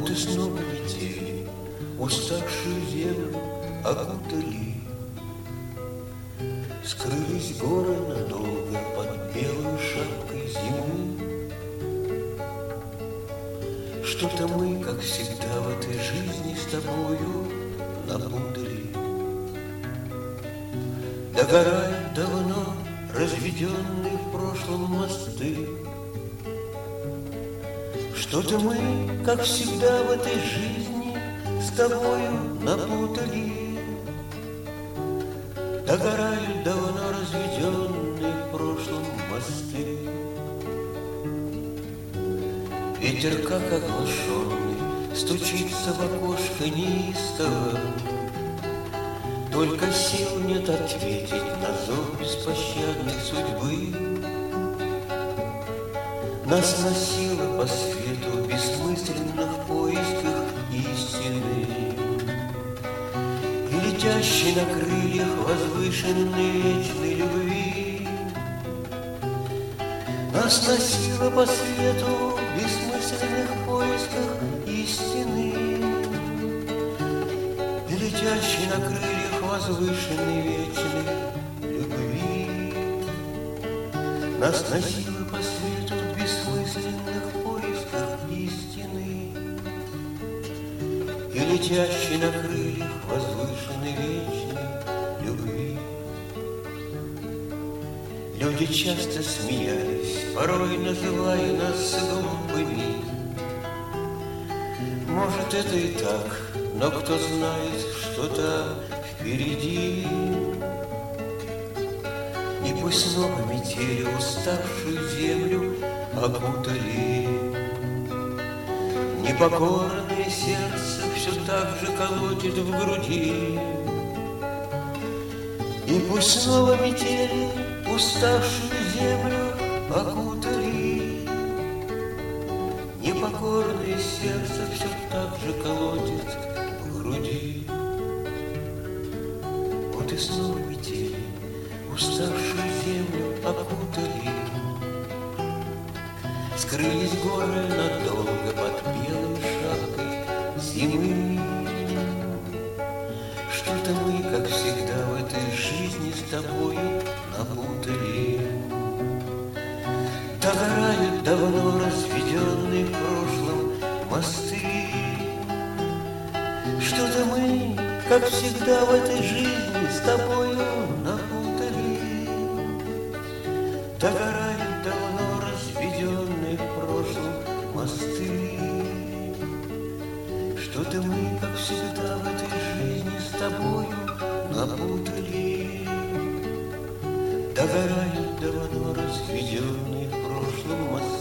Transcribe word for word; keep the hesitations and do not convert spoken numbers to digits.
Вот и снова метели уставшую землю окутали. Скрылись горы надолго под белой шапкой зимы. Что-то мы, как всегда в этой жизни, с тобою напутали. Догорают давно разведенные в прошлом мосты. Что-то мы, как всегда в этой жизни, с тобою напутали. Догорают давно разведенные в прошлом мосты. Ветер, как оглушенный, стучится в окошко неистово. Только сил нет ответить на зов беспощадной судьбы. Нас носило по свету в бессмысленных поисках истины. И летящей на крыльях возвышенной вечной любви. Нас носило по свету в бессмысленных поисках истины. И летящей на крыльях возвышенной вечной любви. Нас носило по свету в бессмысленных поисках истины. И летящей на крыльях возвышенной вечной любви. Люди часто смеялись, порой называя нас глупыми. Может, это и так, но кто знает, что там впереди. И пусть снова метели уставшую землю окутали. Непокорное сердце все так же колотит в груди. И пусть снова метели уставшую землю окутали. Непокорное сердце все так же колотит в груди. Вот и снова метели уставшую землю окутали. Скрылись горы надолго под белой шапкой зимы. Что-то мы, как всегда в этой жизни, с тобою напутали. Догорают давно разведенные в прошлом мосты. Что-то мы, как всегда в этой жизни, с тобою напутали. Догорают давно разведенные в прошлом мосты. Что-то мы, как всегда в этой жизни, с тобою напутали. Догорают давно разведенные в прошлом мосты.